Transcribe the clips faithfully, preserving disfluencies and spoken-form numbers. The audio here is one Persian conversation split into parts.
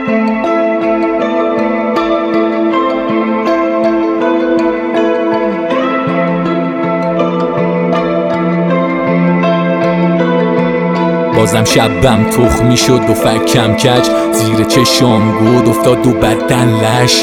بازم شبم تخمی شد و فکم کج، زیر چشام گود افتاد و بدن لش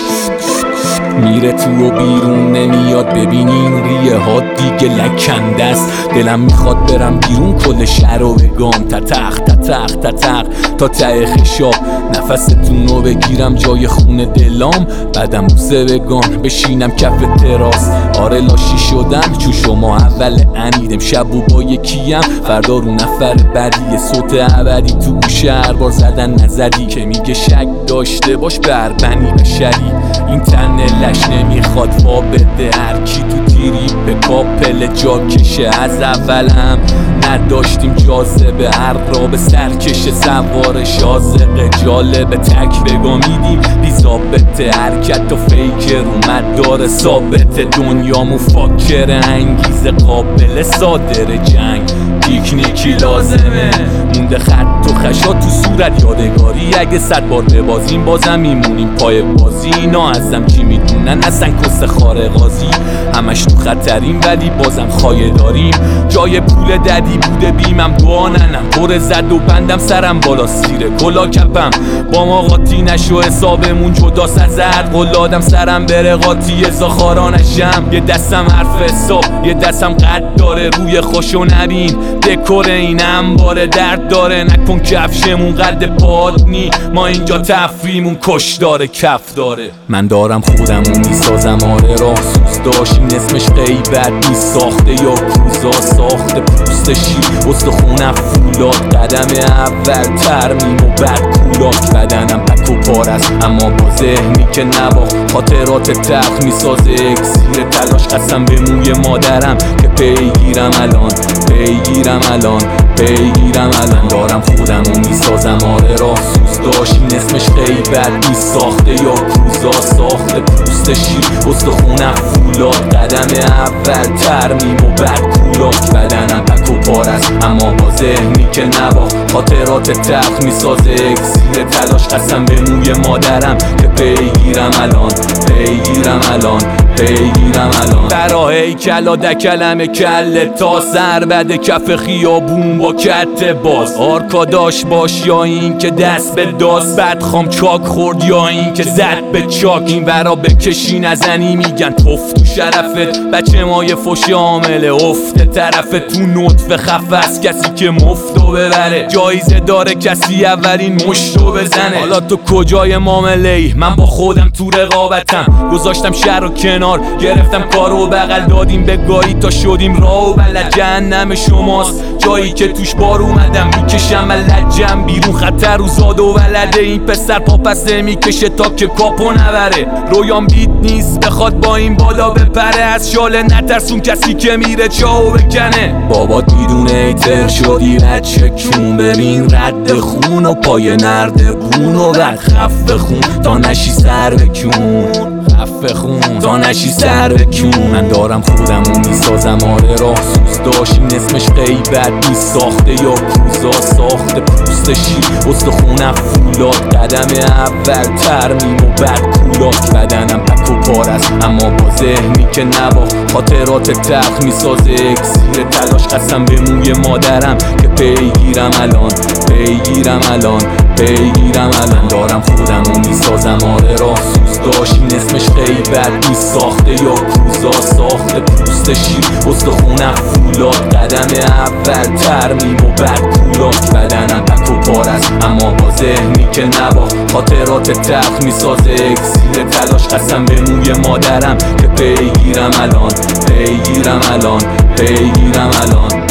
میره تو و بیرون نمیاد. ببینین ریه ها دیگه لکنده است، دلم میخواد برم بیرون کل شهر رو بگم تتخ تتخ تتخ تا ته خشاب نفستون رو بگیرم جای خون دلام. بعدم بوسه بگم بشینم کف تراس. آره لاشی شدم چون شما اول انیدم شب و با یکیم فردا رو نفر بعدی صوت ابدی تو گوشه هر بار زدن نزدی که میگه شک داشته باش بربنی بشری. این تن لش نمیخواد وا بده هر کی تو تیری به کاپل جا کشه. از اولم نداشتیم جاذبه هر را به سرکش سوار شازقه جالبه تک بگا میدیم بی ضابطه حرکت و فیکر اومد داره ثابته. دنیامو فاکر انگیزه قابل صادر جنگ پیکنیکی لازمه مونده خط و خشا تو صورت یادگاری. اگه صد بار ببازیم بازم میمونیم پای بازی. اینا ازم چی میدونن اصلا کس خاره غازی همش تو خطریم ولی بازم خایه داریم. جای پول ددی بوده بیمم دواننم پر زد و بندم سرم بالا سیره کلا کپم با ما قاطی نشو حسابمون جدا سزد قلادم سرم بره قاطی ازاخارا نشم. یه دستم حرف حساب یه دستم قد داره روی خوشو نبین دکور این انباره درد داره نکن کفشمون قد پادنی ما اینجا تفریمون کش داره کف داره. من دارم خودمون میسازم آره راه سوز داشتین اسمش غیبت نیست ساخته یا کوزا ساخته پوست شیر استخونم فولاد قدم اول ترمیم و بعد کولاک. بدنم پک و پار است اما با ذهنی که نباخ خاطرات تخت میسازه اکسیر تلاش قسم به موی مادرم که پیگیرم الان پیگیرم الان پیگیرم الان. دارم خودمو میسازم آره راه سوز داشتین اسمش غیبت نیست ساخته یا کوزا ساخته پوست شیر استخونم فولاد قدم اول ترمیم و بعد کولاک. بدنم پک و پار است اما با ذهنی که نباخ خاطرات تخت میسازه اکسیر تلاش قسم به موی مادرم که پیگیرم الان پیگیرم الان پیگیرم الان. برا هیکلا دکلم کله تا سر بده کف خیابون با کت باز. آرکاداش باش یا این که دست به داست بدخام چاک خورد یا این که زد به چاک. این برا بکشی نزنی میگن توف تو شرفت بچه مای فوش عامله افته طرف تو نطفه خفست کسی که مفتو ببره جایزه داره کسی اولین مشتو بزنه. حالا تو کجای معامله ای من با خودم تو رقابتم گذاشتم شهر و کنار گرفتم کارو بغل دادیم به گاهی تا شدیم راه و بلد جهنم شماست جایی که توش بار اومدم میکشم لجم بیرون خطر و زاد و ولده. این پسر پا پسته میکشه تا که کاپو نبره رویام بیت نیست بخواد با این بالا بپره. از شاله نترسون کسی که میره چاو بکنه. بابات میدونه ایتر شدی بچه کون ببین رد خون و پای نردبون و رد خف خون تا نشی سر بکون خف خون تا نشی سر بکون. من دارم خودمو میسازم آره راه سوز داشتین اسمش غیبت نیست ساخته یا کوزا ساخته پوست شیر استخونم فولاد قدم اول ترمیم و بعد کولاک. بدنم پک و پار است اما با ذهنی که نباخ خاطرات تخت میسازه اکسیر تلاش قسم به موی مادرم که پیگیرم الان پیگیرم الان پیگیرم الان. دارم خودمو میسازم آره راه سوز داشتین اسمش غیبت نیست ساخته یا کوزا ساخته پوست شیر استخونم فولاد قدم اول ترمیم و بعد کولاک. بدنم پک و پار است اما با ذهنی که نباخ خاطرات تخت میسازه اکسیر تلاش قسم به موی مادرم که پیگیرم الان پیگیرم الان پیگیرم الان.